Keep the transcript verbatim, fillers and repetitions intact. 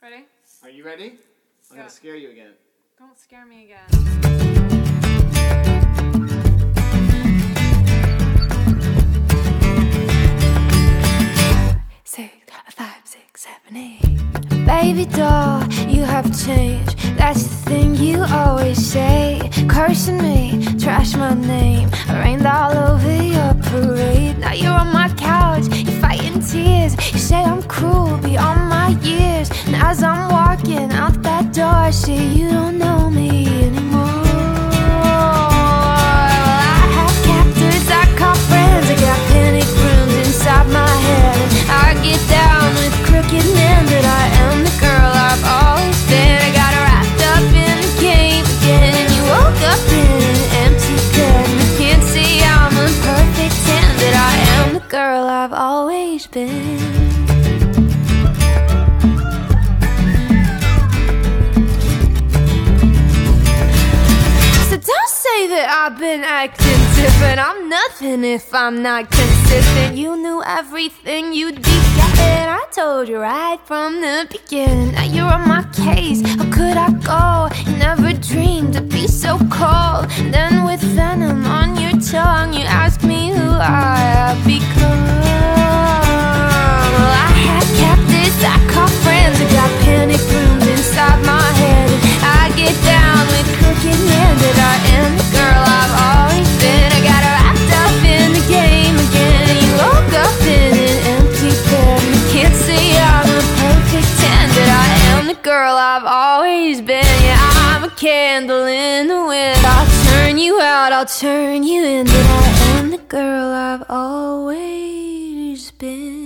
Ready? Are you ready? I'm Yeah. gonna scare you again. Don't scare me again. Six, five, six, seven, eight. Baby doll, you have changed. That's the thing you always say. Cursing me, trash my name. I rained all over your parade. Now you're on my couch, you're fighting tears. You say I'm cruel beyond my years. And as I'm walking out that door, I say you don't know me anymore. Well, I have captors, I call friends. I got panic rooms inside my head. I get down with crooked men, but I am the girl I've always been. I got wrapped up in the game again, and you woke up in an empty bed. And you can't see I'm a perfect ten, but I am the girl I've always been. So don't say that I've been acting different. I'm nothing if I'm not consistent. You knew everything you'd be getting. I told you right from the beginning. Now you're on my case, how could I go? You never dreamed to be so cold. And then with venom on your tongue, you ask me who I have become. Well, I had captives, I call friends. I got panic rooms inside my head. And I get down with crooked men, but I am the girl I've always been. I got wrapped up in the game again, and you woke up in an empty bed. And you can't see I'm a perfect ten, but I am the girl I've always been. Yeah, I'm a candle in the wind. I'll turn you out, I'll turn you in, but I am the girl I've always been.